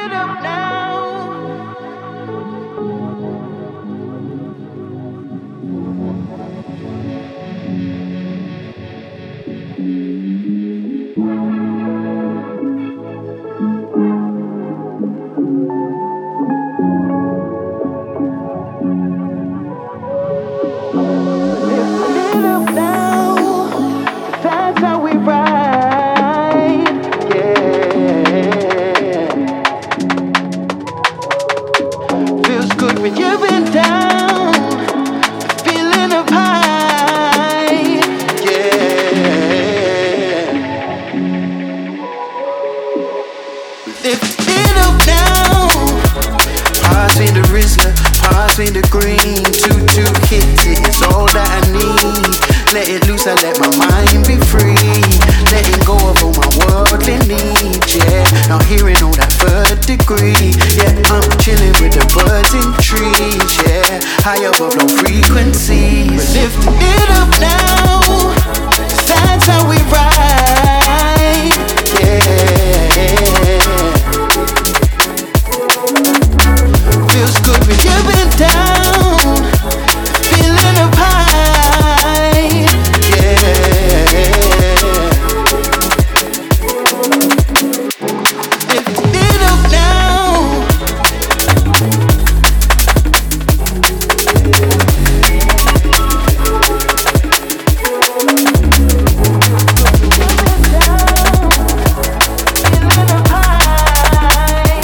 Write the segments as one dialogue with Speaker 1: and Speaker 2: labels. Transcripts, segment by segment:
Speaker 1: it up now. Lift it up now. That's how we ride. Yeah. Feels good when you've been down. Feeling up high. Yeah. Lift it up now. Pass me the Rizzler, pass me the green. 2-2 hits it, it's all that I need. Let it loose, I let my mind be free. Letting go of all my worldly needs, yeah. Not hearing all that third degree. Yeah, I'm chilling with the birds in trees, yeah. High above low frequencies. We're lifting it up now. That's how we ride, yeah. Feels good when you've been down, feeling up high, yeah. Lift it up now. Feeling up high,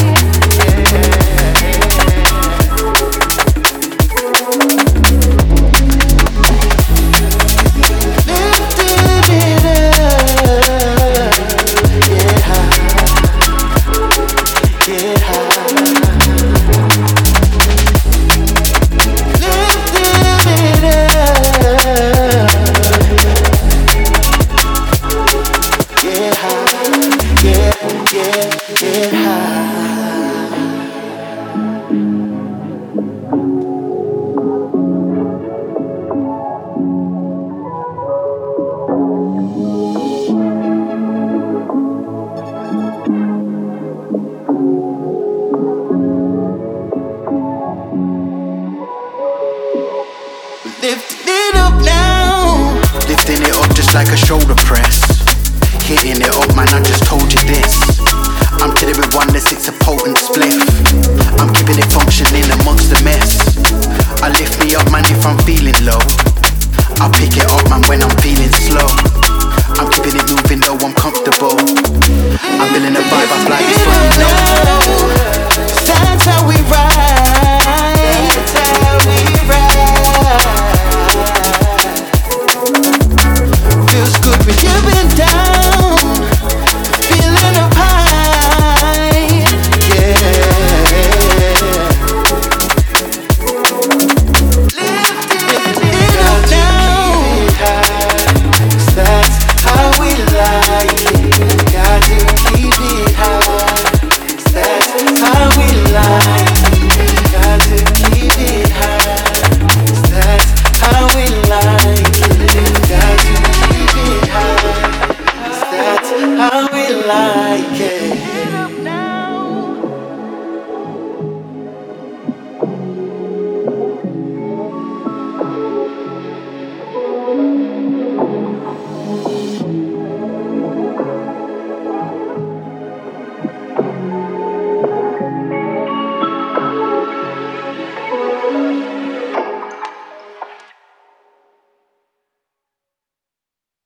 Speaker 1: get high. Lift it up now. Lifting it up just like a shoulder press. Hitting it up, man, I just told you this. I'm killing with oneness, it's a potent spliff. I'm keeping it functioning amongst the mess. I lift me up, man, if I'm feeling low. I pick it up, man, when I'm